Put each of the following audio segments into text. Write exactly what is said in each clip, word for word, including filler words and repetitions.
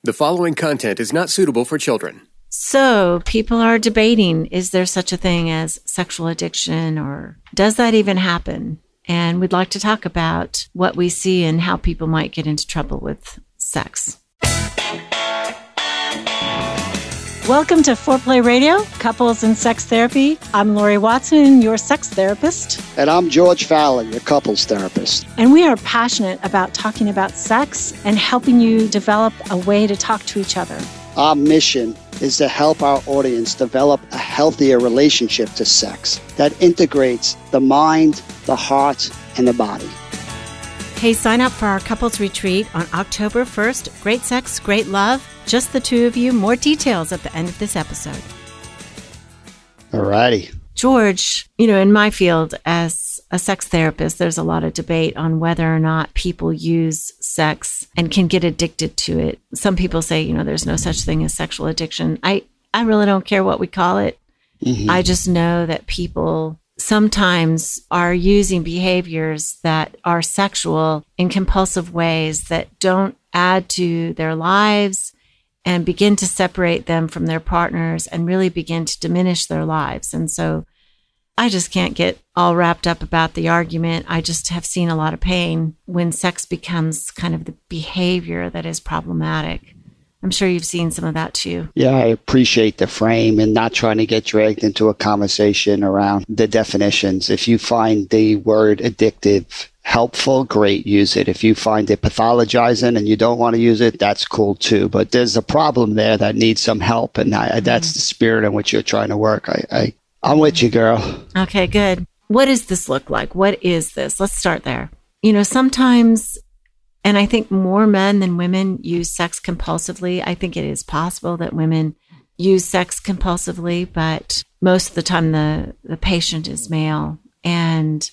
The following content is not suitable for children. So people are debating, is there such a thing as sexual addiction, or does that even happen? And we'd like to talk about what we see and how people might get into trouble with sex. Welcome to Foreplay Radio, Couples and Sex Therapy. I'm Lori Watson, your sex therapist. And I'm George Fowler, your couples therapist. And we are passionate about talking about sex and helping you develop a way to talk to each other. Our mission is to help our audience develop a healthier relationship to sex that integrates the mind, the heart, and the body. Hey, sign up for our couples retreat on October first. Great sex, great love. Just the two of you. More details at the end of this episode. All righty. George, you know, in my field as a sex therapist, there's a lot of debate on whether or not people use sex and can get addicted to it. Some people say, you know, there's no such thing as sexual addiction. I, I really don't care what we call it. Mm-hmm. I just know that people sometimes are using behaviors that are sexual in compulsive ways that don't add to their lives and begin to separate them from their partners and really begin to diminish their lives. And so I just can't get all wrapped up about the argument. I just have seen a lot of pain when sex becomes kind of the behavior that is problematic. I'm sure you've seen some of that too. Yeah, I appreciate the frame and not trying to get dragged into a conversation around the definitions. If you find the word addictive helpful, great, use it. If you find it pathologizing and you don't want to use it, that's cool too. But there's a problem there that needs some help, and I, mm-hmm. that's the spirit in which you're trying to work. I, I, I'm with you, girl. Okay, good. What does this look like? What is this? Let's start there. You know, sometimes, and I think more men than women use sex compulsively. I think it is possible that women use sex compulsively, but most of the time the, the patient is male. And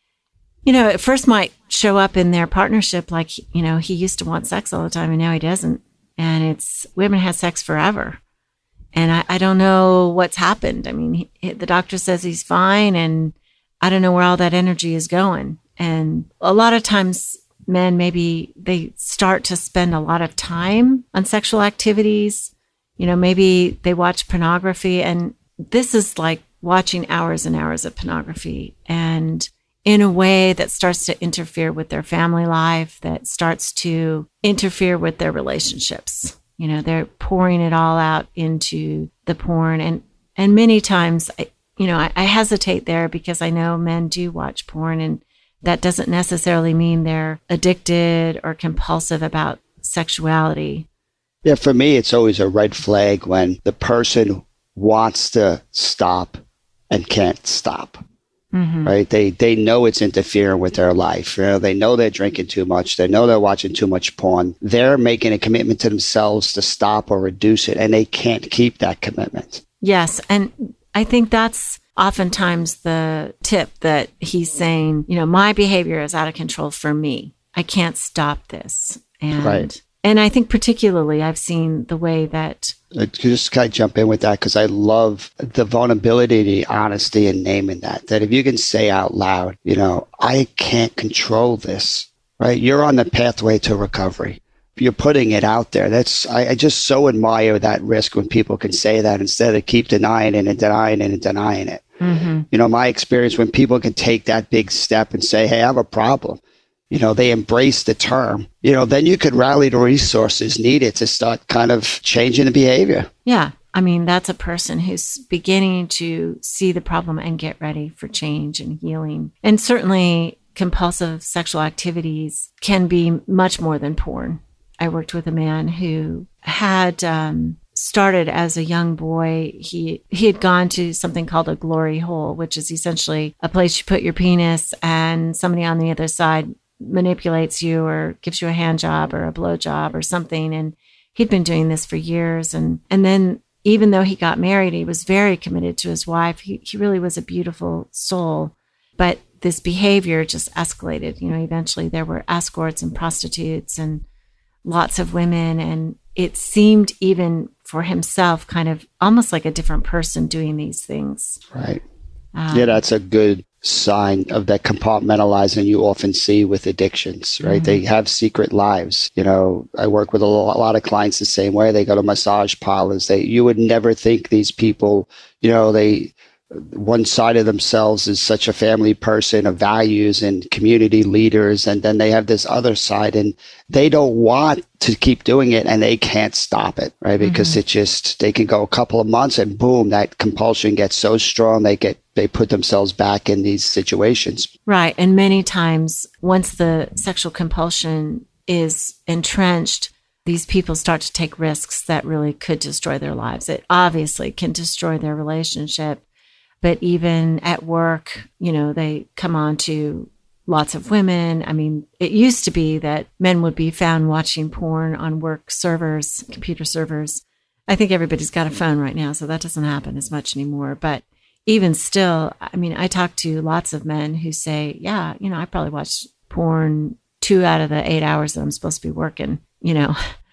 you know, at first might show up in their partnership like, you know, he used to want sex all the time and now he doesn't. And it's, we haven't had sex forever. And I, I don't know what's happened. I mean, he, the doctor says he's fine, and I don't know where all that energy is going. And a lot of times men, maybe they start to spend a lot of time on sexual activities. You know, maybe they watch pornography, and this is like watching hours and hours of pornography, and in a way that starts to interfere with their family life, that starts to interfere with their relationships. You know, they're pouring it all out into the porn. And, and many times, I, you know, I, I hesitate there because I know men do watch porn, and that doesn't necessarily mean they're addicted or compulsive about sexuality. Yeah, for me, it's always a red flag when the person wants to stop and can't stop. Mm-hmm. Right? They they know it's interfering with their life. You know, they know they're drinking too much. They know they're watching too much porn. They're making a commitment to themselves to stop or reduce it, and they can't keep that commitment. Yes, and I think that's oftentimes the tip that he's saying, you know, my behavior is out of control for me. I can't stop this. And right. And I think particularly I've seen the way that... I just kind of jump in with that because I love the vulnerability, the honesty in naming that. That if you can say out loud, you know, I can't control this, right? You're on the pathway to recovery. You're putting it out there. That's I, I just so admire that risk when people can say that instead of keep denying it and denying it and denying it. Mm-hmm. You know, my experience when people can take that big step and say, hey, I have a problem. You know, they embrace the term, you know, then you could rally the resources needed to start kind of changing the behavior. Yeah. I mean, that's a person who's beginning to see the problem and get ready for change and healing. And certainly compulsive sexual activities can be much more than porn. I worked with a man who had um, started as a young boy. He, he had gone to something called a glory hole, which is essentially a place you put your penis and somebody on the other side manipulates you or gives you a hand job or a blow job or something. And he'd been doing this for years. And, and then even though he got married, he was very committed to his wife. He, he really was a beautiful soul. But this behavior just escalated. You know, eventually there were escorts and prostitutes and lots of women. And it seemed even for himself kind of almost like a different person doing these things. Right. Um, yeah, that's a good sign of that compartmentalizing you often see with addictions, right? Mm-hmm. They have secret lives. You know, I work with a lot of clients the same way. They go to massage parlors. They, you would never think these people, you know, they, one side of themselves is such a family person of values and community leaders. And then they have this other side and they don't want to keep doing it and they can't stop it, right? Because mm-hmm. it just, they can go a couple of months and boom, that compulsion gets so strong. They get, they put themselves back in these situations. Right. And many times once the sexual compulsion is entrenched, these people start to take risks that really could destroy their lives. It obviously can destroy their relationship. But even at work, you know, they come on to lots of women. I mean, it used to be that men would be found watching porn on work servers, computer servers. I think everybody's got a phone right now, so that doesn't happen as much anymore. But even still, I mean, I talk to lots of men who say, yeah, you know, I probably watch porn two out of the eight hours that I'm supposed to be working, you know.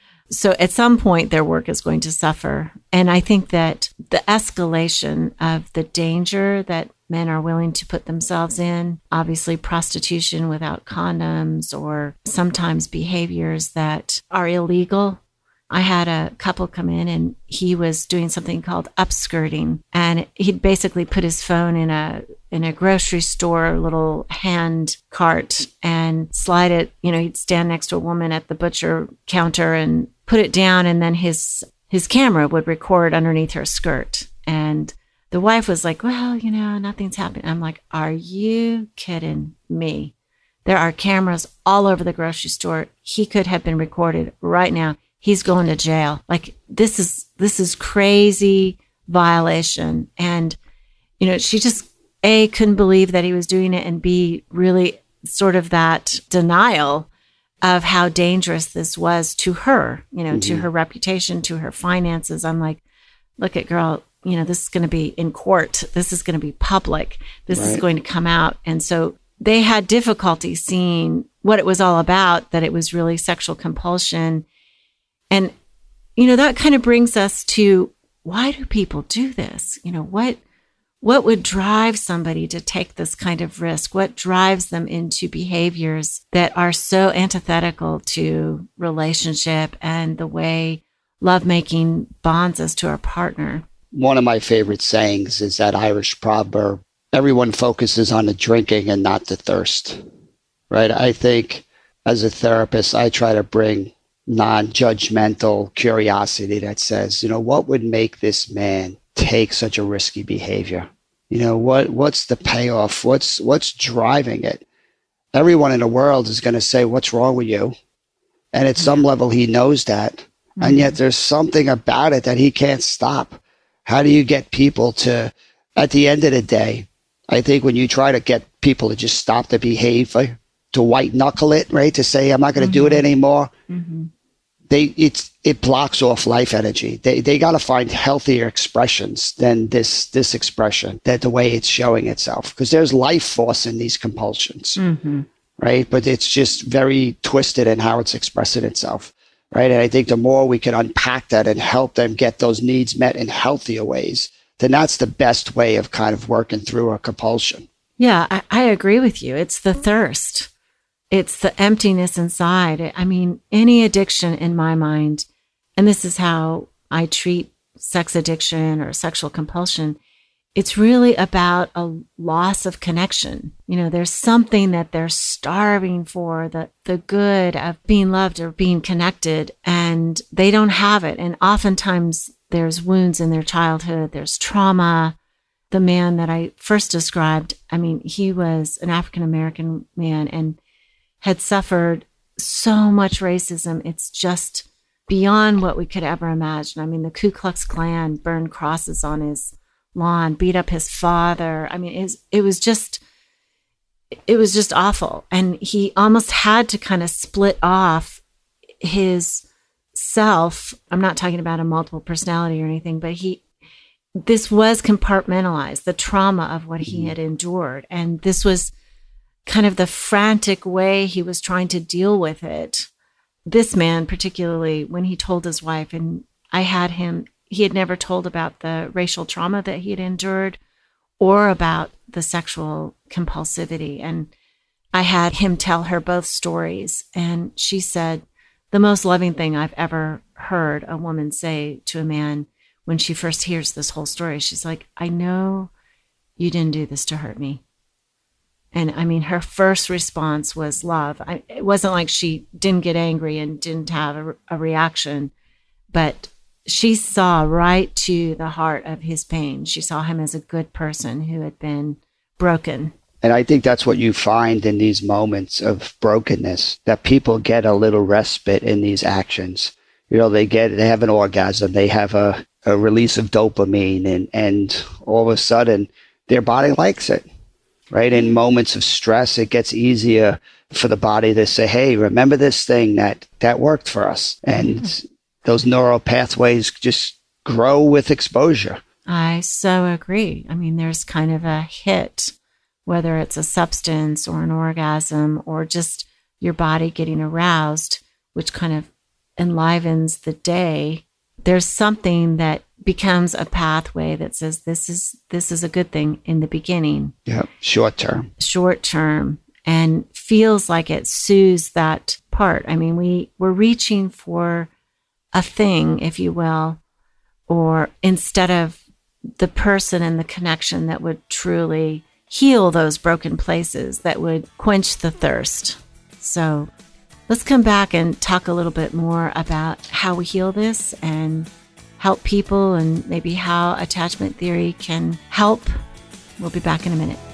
So at some point, their work is going to suffer. And I think that the escalation of the danger that men are willing to put themselves in, obviously prostitution without condoms, or sometimes behaviors that are illegal. I had a couple come in and he was doing something called upskirting. And he'd basically put his phone in a in a grocery store little hand cart and slide it. You know, he'd stand next to a woman at the butcher counter and put it down. And then his his camera would record underneath her skirt. And the wife was like, well, you know, nothing's happening. I'm like, are you kidding me? There are cameras all over the grocery store. He could have been recorded right now. He's going to jail. Like, this is, this is crazy violation. And, you know, she just, A, couldn't believe that he was doing it, and B, really sort of that denial of how dangerous this was to her, you know, mm-hmm. to her reputation, to her finances. I'm like, look at girl, you know, this is going to be in court. This is going to be public. This right. is going to come out. And so they had difficulty seeing what it was all about, that it was really sexual compulsion. And, you know, that kind of brings us to, why do people do this? You know, what what would drive somebody to take this kind of risk? What drives them into behaviors that are so antithetical to relationship and the way lovemaking bonds us to our partner? One of my favorite sayings is that Irish proverb, everyone focuses on the drinking and not the thirst, right? I think as a therapist, I try to bring non-judgmental curiosity that says, you know, what would make this man take such a risky behavior? You know, what what's the payoff? What's what's driving it? Everyone in the world is going to say, what's wrong with you? And at some level, he knows that. Mm-hmm. And yet there's something about it that he can't stop. How do you get people to, at the end of the day, I think when you try to get people to just stop the behavior, to white knuckle it, right? To say, I'm not going to mm-hmm. do it anymore. Mm-hmm. They, it's, it blocks off life energy. They, they got to find healthier expressions than this, this expression, that the way it's showing itself, because there's life force in these compulsions, mm-hmm. right? But it's just very twisted in how it's expressing itself, right? And I think the more we can unpack that and help them get those needs met in healthier ways, then that's the best way of kind of working through a compulsion. Yeah, I, I agree with you. It's the thirst. It's the emptiness inside. I mean, any addiction in my mind, and this is how I treat sex addiction or sexual compulsion, it's really about a loss of connection. You know, there's something that they're starving for, the, the good of being loved or being connected, and they don't have it. And oftentimes there's wounds in their childhood, there's trauma. The man that I first described, I mean, he was an African-American man and had suffered so much racism. It's just beyond what we could ever imagine. I mean, the Ku Klux Klan burned crosses on his lawn, beat up his father. I mean, it was, it was just, it was just awful. And he almost had to kind of split off his self. I'm not talking about a multiple personality or anything, but he, this was compartmentalized, the trauma of what he had endured. And this was kind of the frantic way he was trying to deal with it. This man, particularly, when he told his wife, and I had him, he had never told about the racial trauma that he had endured or about the sexual compulsivity. And I had him tell her both stories. And she said, the most loving thing I've ever heard a woman say to a man when she first hears this whole story. She's like, I know you didn't do this to hurt me. And I mean, her first response was love. I, it wasn't like she didn't get angry and didn't have a, a reaction, but she saw right to the heart of his pain. She saw him as a good person who had been broken. And I think that's what you find in these moments of brokenness, that people get a little respite in these actions. You know, they get, they have an orgasm, they have a, a release of dopamine, and, and all of a sudden their body likes it, right? In moments of stress, it gets easier for the body to say, hey, remember this thing that, that worked for us. And mm-hmm. those neural pathways just grow with exposure. I so agree. I mean, there's kind of a hit, whether it's a substance or an orgasm or just your body getting aroused, which kind of enlivens the day. There's something that becomes a pathway that says this is this is a good thing in the beginning. Yeah, short term. Short term, and feels like it soothes that part. I mean, we, we're reaching for a thing, if you will, or instead of the person and the connection that would truly heal those broken places, that would quench the thirst. So let's come back and talk a little bit more about how we heal this and help people, and maybe how attachment theory can help. We'll be back in a minute.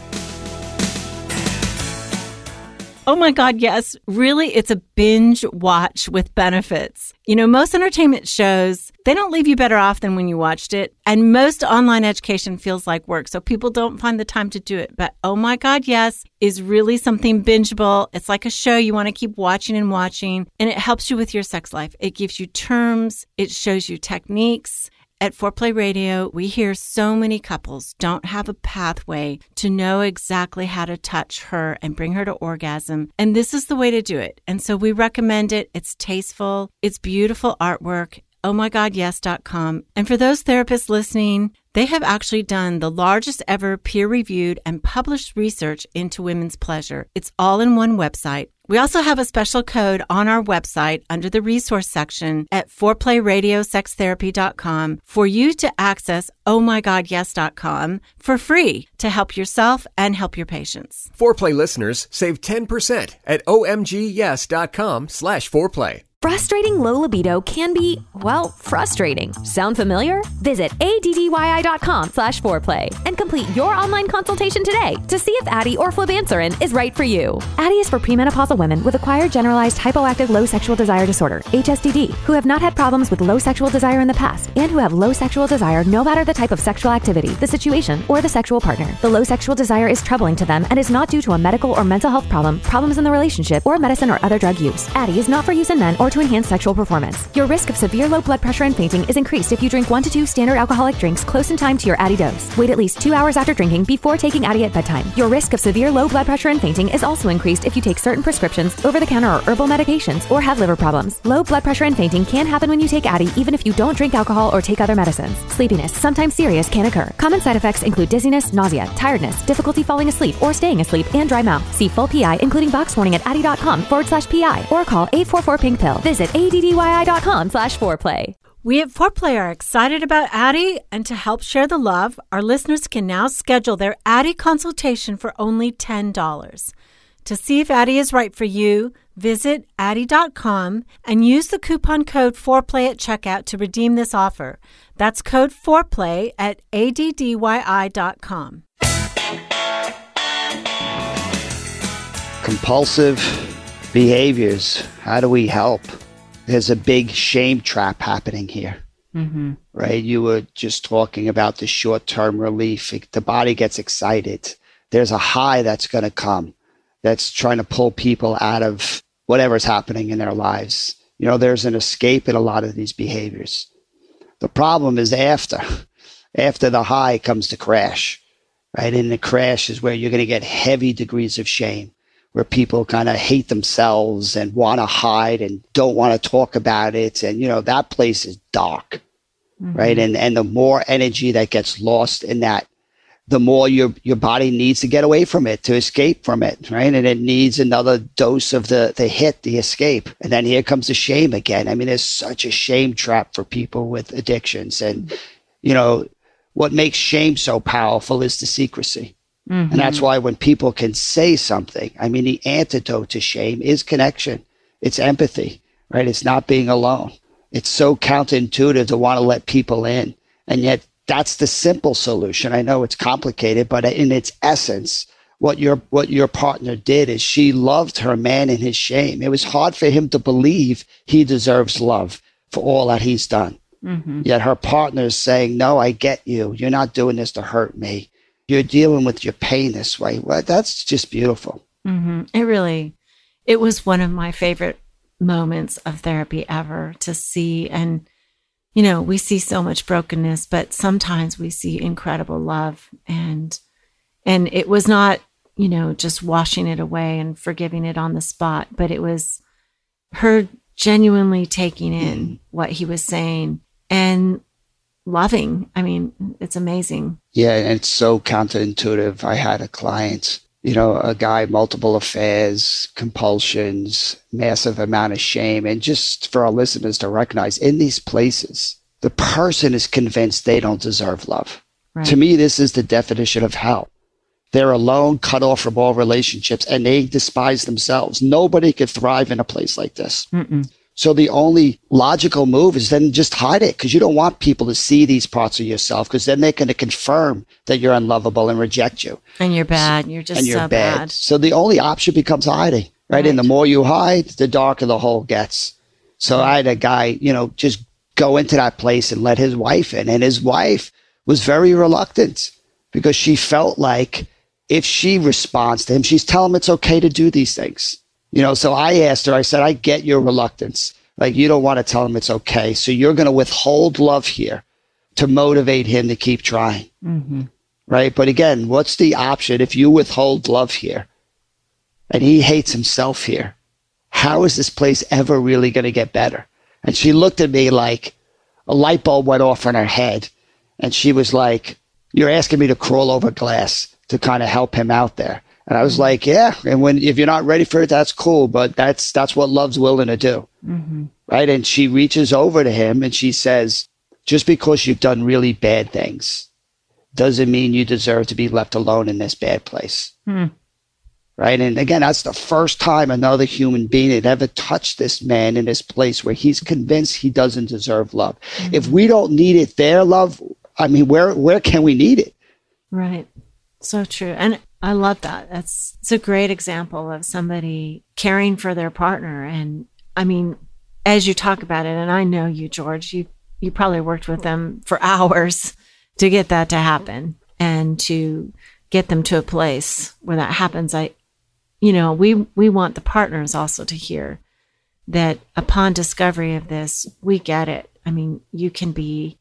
Oh my God, yes. Really, it's a binge watch with benefits. You know, most entertainment shows, they don't leave you better off than when you watched it. And most online education feels like work, so people don't find the time to do it. But oh my God, yes, is really something bingeable. It's like a show you want to keep watching and watching, and it helps you with your sex life. It gives you terms. It shows you techniques. At Foreplay Radio, we hear so many couples don't have a pathway to know exactly how to touch her and bring her to orgasm. And this is the way to do it. And so we recommend it. It's tasteful. It's beautiful artwork. oh my god yes dot com. And for those therapists listening, they have actually done the largest ever peer-reviewed and published research into women's pleasure. It's all in one website. We also have a special code on our website under the resource section at foreplay radio sex therapy dot com for you to access oh my god yes dot com for free to help yourself and help your patients. Foreplay listeners save ten percent at omgyes.com slash foreplay. Frustrating low libido can be, well, frustrating. Sound familiar? Visit addyi.com slash foreplay and complete your online consultation today to see if Addyi or flibanserin is right for you. Addyi is for premenopausal women with acquired generalized hypoactive low sexual desire disorder, H S D D, who have not had problems with low sexual desire in the past and who have low sexual desire no matter the type of sexual activity, the situation, or the sexual partner. The low sexual desire is troubling to them and is not due to a medical or mental health problem, problems in the relationship, or medicine or other drug use. Addyi is not for use in men or to enhance sexual performance. Your risk of severe low blood pressure and fainting is increased if you drink one to two standard alcoholic drinks close in time to your Addyi dose. Wait at least two hours after drinking before taking Addyi at bedtime. Your risk of severe low blood pressure and fainting is also increased if you take certain prescriptions, over-the-counter or herbal medications, or have liver problems. Low blood pressure and fainting can happen when you take Addyi even if you don't drink alcohol or take other medicines. Sleepiness, sometimes serious, can occur. Common side effects include dizziness, nausea, tiredness, difficulty falling asleep or staying asleep, and dry mouth. See full P I, including box warning at addyi.com forward slash PI or call eight four four pink pill. Visit addyi.com slash foreplay. We at Foreplay are excited about Addyi, and to help share the love, our listeners can now schedule their Addyi consultation for only ten dollars. To see if Addyi is right for you, visit addyi dot com and use the coupon code FOREPLAY at checkout to redeem this offer. That's code FOREPLAY at addyi dot com. Compulsive behaviors. How do we help? There's a big shame trap happening here, mm-hmm. right? You were just talking about the short-term relief. The body gets excited. There's a high that's going to come that's trying to pull people out of whatever's happening in their lives. You know, there's an escape in a lot of these behaviors. The problem is after. After the high comes the crash, right? And the crash is where you're going to get heavy degrees of shame, where people kind of hate themselves and want to hide and don't want to talk about it. And, you know, that place is dark, mm-hmm. right? And and the more energy that gets lost in that the more your your body needs to get away from it, to escape from it, right? And it needs another dose of the the hit, the escape. And then here comes the shame again. I mean, there's such a shame trap for people with addictions. And, you know, what makes shame so powerful is the secrecy. Mm-hmm. And that's why when people can say something, I mean, the antidote to shame is connection. It's empathy, right? It's not being alone. It's so counterintuitive to want to let people in. And yet that's the simple solution. I know it's complicated, but in its essence, what your what your partner did is she loved her man in his shame. It was hard for him to believe he deserves love for all that he's done. Mm-hmm. Yet her partner is saying, no, I get you. You're not doing this to hurt me. You're dealing with your pain this way. Well, that's just beautiful. Mm-hmm. It really, it was one of my favorite moments of therapy ever to see. And you know, we see so much brokenness, but sometimes we see incredible love. And and it was not, you know, just washing it away and forgiving it on the spot, but it was her genuinely taking in mm. what he was saying and loving. I mean, it's amazing. Yeah, and it's so counterintuitive. I had a client, you know, a guy, multiple affairs, compulsions, massive amount of shame. And just for our listeners to recognize, in these places, the person is convinced they don't deserve love. Right. To me, this is the definition of hell. They're alone, cut off from all relationships, and they despise themselves. Nobody could thrive in a place like this. Mm-mm. So the only logical move is then just hide it, because you don't want people to see these parts of yourself, because then they're going to confirm that you're unlovable and reject you. And you're bad. You're just and you're so bad. bad. So the only option becomes hiding, right? right? And the more you hide, the darker the hole gets. So I had a guy, you know, just go into that place and let his wife in. And his wife was very reluctant because she felt like if she responds to him, she's telling him it's okay to do these things. You know, so I asked her, I said, I get your reluctance. Like, you don't want to tell him it's okay. So you're going to withhold love here to motivate him to keep trying. Mm-hmm. Right. But again, what's the option if you withhold love here and he hates himself here? How is this place ever really going to get better? And she looked at me like a light bulb went off in her head. And she was like, you're asking me to crawl over glass to kind of help him out there. And I was like, yeah. And when, if you're not ready for it, that's cool. But that's, that's what love's willing to do. Mm-hmm. Right. And she reaches over to him and she says, just because you've done really bad things doesn't mean you deserve to be left alone in this bad place. Hmm. Right. And again, that's the first time another human being had ever touched this man in this place where he's convinced he doesn't deserve love. Mm-hmm. If we don't need it there, love, I mean, where, where can we need it? Right. So true. And I love that. That's, it's a great example of somebody caring for their partner. And I mean, as you talk about it, and I know you, George, you, you probably worked with them for hours to get that to happen and to get them to a place where that happens. I, you know, we, we want the partners also to hear that upon discovery of this, we get it. I mean, you can be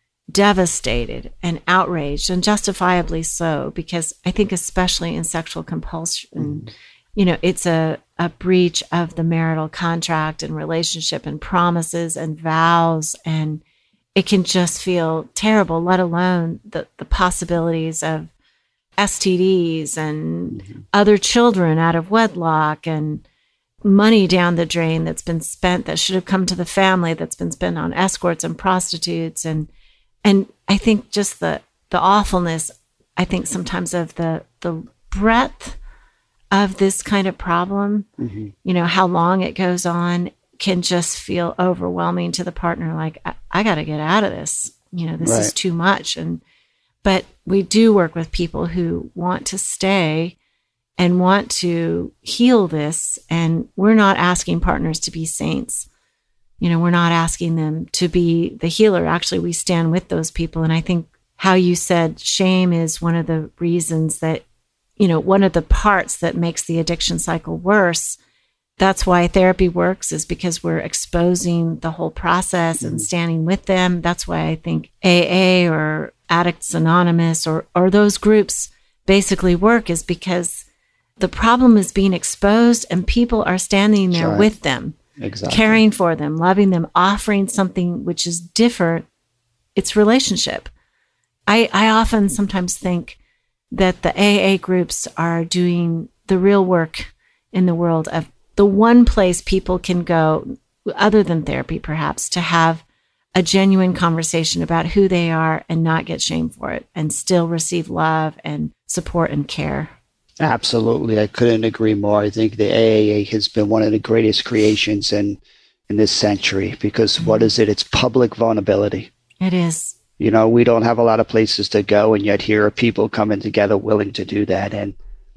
devastated and outraged, and justifiably so, because I think especially in sexual compulsion, mm. you know, it's a, a breach of the marital contract and relationship and promises and vows, and it can just feel terrible, let alone the, the possibilities of S T Ds and mm-hmm. other children out of wedlock and money down the drain that's been spent that should have come to the family that's been spent on escorts and prostitutes. And And I think just the, the awfulness, I think sometimes of the, the breadth of this kind of problem, mm-hmm. you know, how long it goes on can just feel overwhelming to the partner. Like, I, I got to get out of this, you know, this right. is too much. And, but we do work with people who want to stay and want to heal this. And we're not asking partners to be saints. You know, we're not asking them to be the healer. Actually, we stand with those people. And I think how you said shame is one of the reasons that, you know, one of the parts that makes the addiction cycle worse. That's why therapy works, is because we're exposing the whole process and standing with them. That's why I think A A or Addicts Anonymous or, or those groups basically work, is because the problem is being exposed and people are standing there Sorry. with them. Exactly. Caring for them, loving them, offering something which is different. It's relationship. I, I often sometimes think that the A A groups are doing the real work in the world of the one place people can go, other than therapy perhaps, to have a genuine conversation about who they are and not get shamed for it and still receive love and support and care. Absolutely. I couldn't agree more. I think the A A A has been one of the greatest creations in, in this century because mm-hmm. what is it? It's public vulnerability. It is. You know, we don't have a lot of places to go, and yet here are people coming together willing to do that. And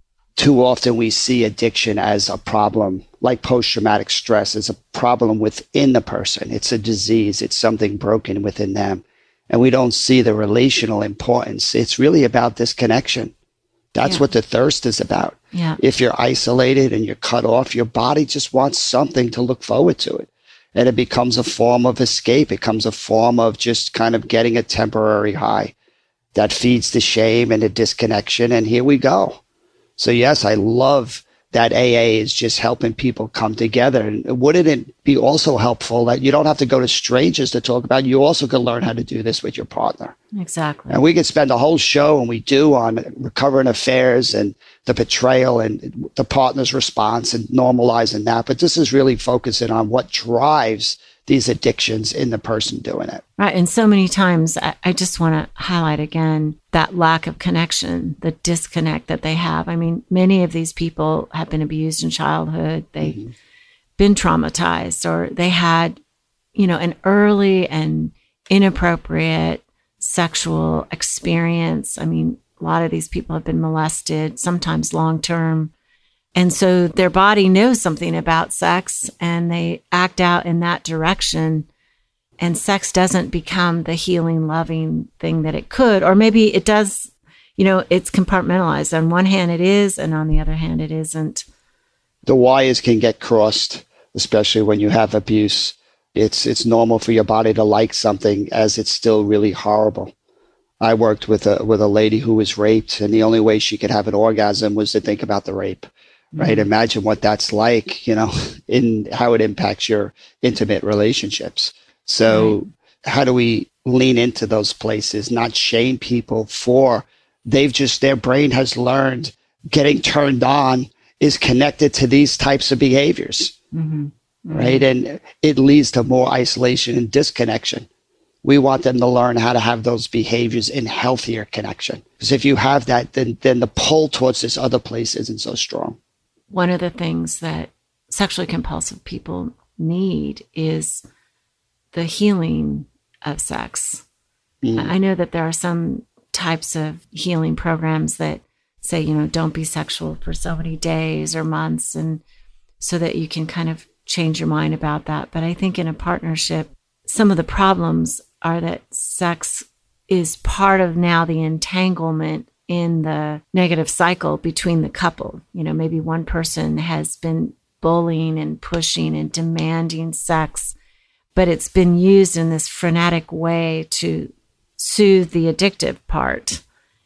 too often we see addiction as a problem, like post-traumatic stress, as a problem within the person. It's a disease. It's something broken within them. And we don't see the relational importance. It's really about this connection. That's yeah. what the thirst is about. Yeah. If you're isolated and you're cut off, your body just wants something to look forward to it. And it becomes a form of escape. It becomes a form of just kind of getting a temporary high that feeds the shame and the disconnection. And here we go. So yes, I love that A A is just helping people come together. And wouldn't it be also helpful that you don't have to go to strangers to talk about it? You also can learn how to do this with your partner. Exactly. And we could spend a whole show, and we do, on recovering affairs and the betrayal and the partner's response and normalizing that. But this is really focusing on what drives these addictions in the person doing it. Right. And so many times, I, I just want to highlight again that lack of connection, the disconnect that they have. I mean, many of these people have been abused in childhood. They've mm-hmm. been traumatized, or they had, you know, an early and inappropriate sexual experience. I mean, a lot of these people have been molested, sometimes long-term. And so their body knows something about sex and they act out in that direction. And sex doesn't become the healing, loving thing that it could. Or maybe it does, you know, it's compartmentalized. On one hand it is, and on the other hand it isn't. The wires can get crossed, especially when you have abuse. It's it's normal for your body to like something as it's still really horrible. I worked with a with a lady who was raped, and the only way she could have an orgasm was to think about the rape. Right. Mm-hmm. Imagine what that's like, you know, in how it impacts your intimate relationships. So right. How do we lean into those places, not shame people for they've just, their brain has learned getting turned on is connected to these types of behaviors. Mm-hmm. Mm-hmm. Right. And it leads to more isolation and disconnection. We want them to learn how to have those behaviors in healthier connection. Because if you have that, then, then the pull towards this other place isn't so strong. One of the things that sexually compulsive people need is the healing of sex. Mm. I know that there are some types of healing programs that say, you know, don't be sexual for so many days or months, and so that you can kind of change your mind about that. But I think in a partnership, some of the problems are that sex is part of now the entanglement in the negative cycle between the couple. You know, maybe one person has been bullying and pushing and demanding sex, but it's been used in this frenetic way to soothe the addictive part.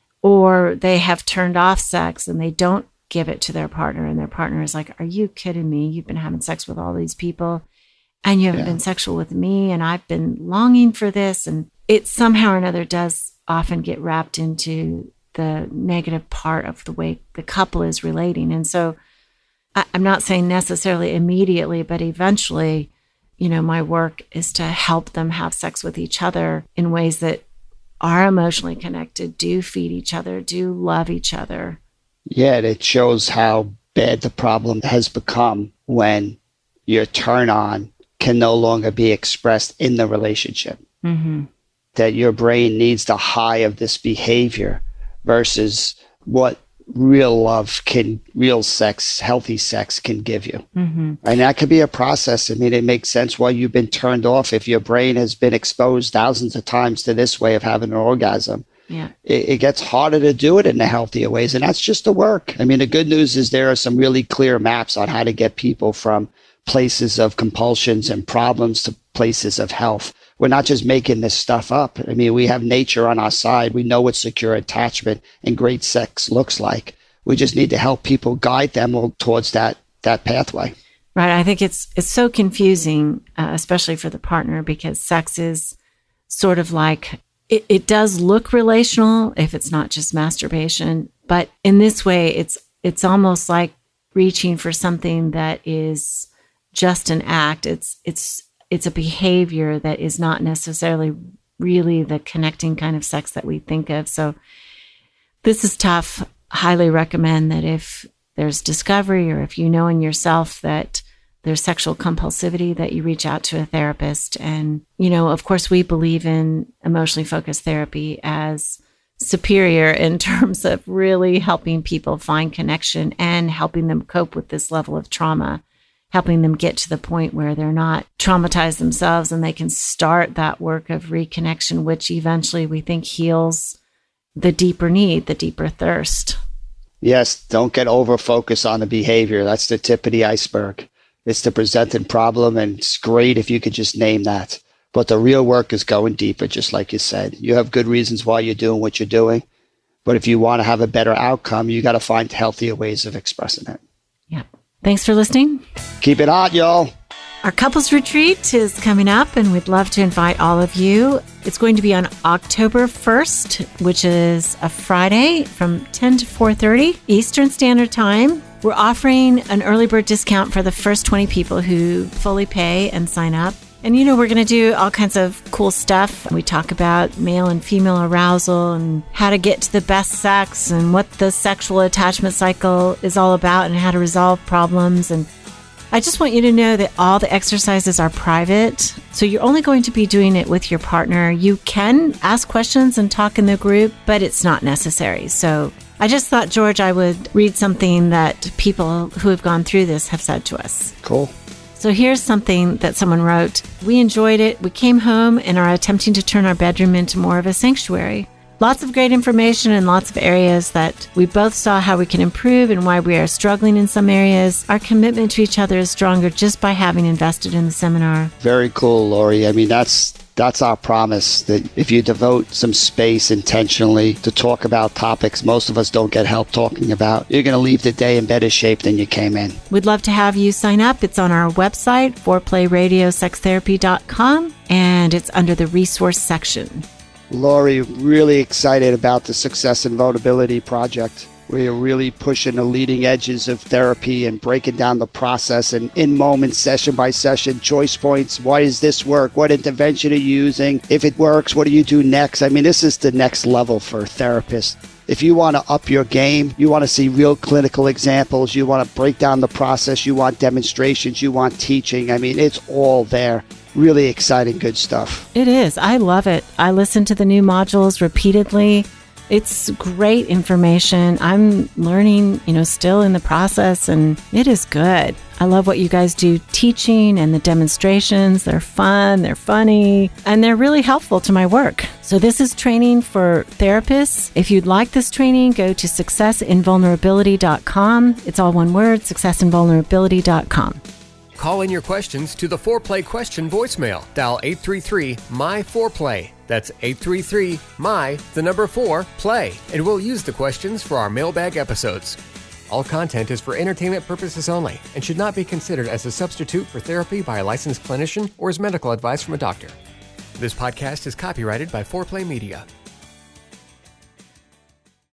Or they have turned off sex and they don't give it to their partner, and their partner is like, are you kidding me? You've been having sex with all these people and you haven't yeah. been sexual with me, and I've been longing for this. And it somehow or another does often get wrapped into the negative part of the way the couple is relating. And so I, I'm not saying necessarily immediately, but eventually, you know, my work is to help them have sex with each other in ways that are emotionally connected, do feed each other, do love each other. Yeah, it shows how bad the problem has become when your turn on can no longer be expressed in the relationship. Mm-hmm. That your brain needs the high of this behavior versus what real love can, real sex, healthy sex can give you. Mm-hmm. And that could be a process. I mean, it makes sense why you've been turned off. If your brain has been exposed thousands of times to this way of having an orgasm, yeah. it, it gets harder to do it in the healthier ways. And that's just the work. I mean, the good news is there are some really clear maps on how to get people from places of compulsions and problems to places of health. We're not just making this stuff up. I mean, we have nature on our side. We know what secure attachment and great sex looks like. We just need to help people, guide them towards that that pathway. Right. I think it's it's so confusing, uh, especially for the partner, because sex is sort of like, it, it does look relational if it's not just masturbation, But in this way, it's it's almost like reaching for something that is just an act. It's it's it's a behavior that is not necessarily really the connecting kind of sex that we think of. So this is tough. Highly recommend that if there's discovery or if you know in yourself that there's sexual compulsivity, that you reach out to a therapist. And, you know, of course, we believe in emotionally focused therapy as superior in terms of really helping people find connection and helping them cope with this level of trauma, helping them get to the point where they're not traumatized themselves and they can start that work of reconnection, which eventually we think heals the deeper need, the deeper thirst. Yes, don't get over-focused on the behavior. That's the tip of the iceberg. It's the presented problem, and it's great if you could just name that. But the real work is going deeper, just like you said. You have good reasons why you're doing what you're doing. But if you want to have a better outcome, you got to find healthier ways of expressing it. Yeah. Thanks for listening. Keep it hot, y'all. Our couples retreat is coming up, and we'd love to invite all of you. It's going to be on October first, which is a Friday from ten to four thirty Eastern Standard Time. We're offering an early bird discount for the first twenty people who fully pay and sign up. And, you know, we're going to do all kinds of cool stuff. We talk about male and female arousal and how to get to the best sex and what the sexual attachment cycle is all about and how to resolve problems. And I just want you to know that all the exercises are private. So you're only going to be doing it with your partner. You can ask questions and talk in the group, but it's not necessary. So I just thought, George, I would read something that people who have gone through this have said to us. Cool. So here's something that someone wrote. We enjoyed it. We came home and are attempting to turn our bedroom into more of a sanctuary. Lots of great information and lots of areas that we both saw how we can improve and why we are struggling in some areas. Our commitment to each other is stronger just by having invested in the seminar. Very cool, Lori. I mean, that's that's our promise, that if you devote some space intentionally to talk about topics most of us don't get help talking about, you're going to leave the day in better shape than you came in. We'd love to have you sign up. It's on our website, foreplay radio sex therapy dot com, and it's under the resource section. Lori, really excited about the Success and Vulnerability Project. We are really pushing the leading edges of therapy and breaking down the process and in moments, session by session, choice points. Why does this work? What intervention are you using? If it works, what do you do next? I mean, this is the next level for therapists. If you want to up your game, you want to see real clinical examples, you want to break down the process, you want demonstrations, you want teaching. I mean, it's all there. Really exciting, good stuff. It is. I love it. I listen to the new modules repeatedly. It's great information. I'm learning, you know, still in the process, and it is good. I love what you guys do teaching and the demonstrations. They're fun, they're funny, and they're really helpful to my work. So this is training for therapists. If you'd like this training, go to success in vulnerability dot com. It's all one word, success in vulnerability dot com. Call in your questions to the foreplay question voicemail. Dial eight three three, M Y four play. That's eight three three, M Y, the number four, play. And we'll use the questions for our mailbag episodes. All content is for entertainment purposes only and should not be considered as a substitute for therapy by a licensed clinician or as medical advice from a doctor. This podcast is copyrighted by foreplay Media.